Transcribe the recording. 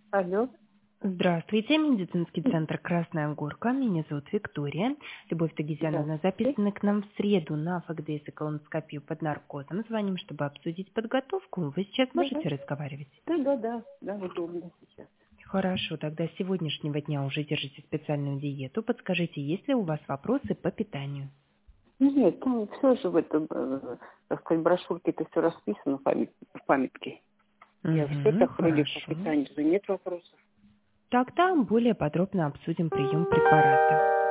Алло. Здравствуйте, медицинский центр «Красная Горка». Меня зовут Виктория. Любовь Тагизяновна, Здравствуйте. записаны к нам в среду на ФГДС и колоноскопию под наркозом. Звоним, чтобы обсудить подготовку. Вы сейчас Да, можете разговаривать? да, удобно сейчас. Хорошо, тогда с сегодняшнего дня уже держите специальную диету. Подскажите, есть ли у вас вопросы по питанию? Нет, там все же в этом, так сказать, брошюрке это все расписано в памятке. Я все Угу, так вроде по хорошо. питанию, нет вопросов. Тогда более подробно обсудим прием препарата.